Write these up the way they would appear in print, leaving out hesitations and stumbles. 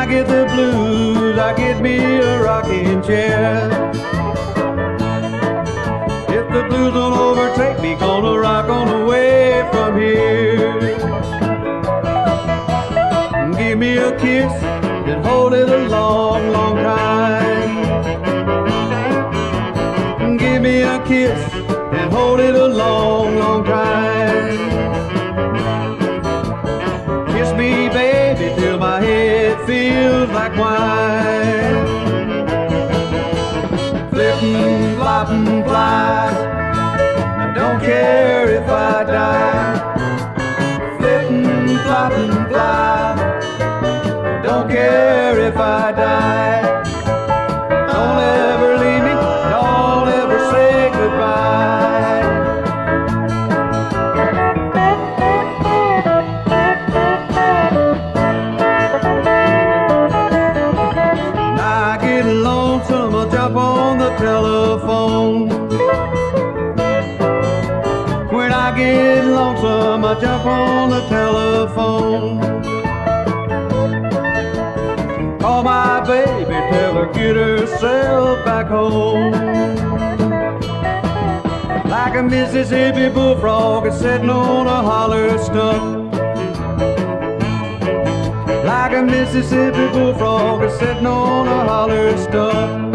get the blues, I get me a rocking chair. If the blues don't overtake me, gonna rock on away from here. Give me a kiss and hold it a long, long time. Give me a kiss and hold it a long, long time. Kiss me, baby, till my head feels like wine. Flip-n', flop-n', fly, I don't care if I die. Flip-n', flop-n', fly, don't care if I die. Don't ever leave me, don't ever say goodbye. When I get lonesome, I'll jump on the telephone. When I get lonesome, I jump on the telephone. Call my baby, tell her get herself back home. Like a Mississippi bullfrog is sitting on a holler stump. Like a Mississippi bullfrog is sitting on a holler stump.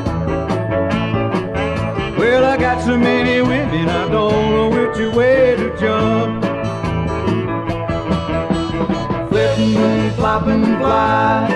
Well, I got so many women, I don't know which way to jump. Flip-n', flop-n', fly,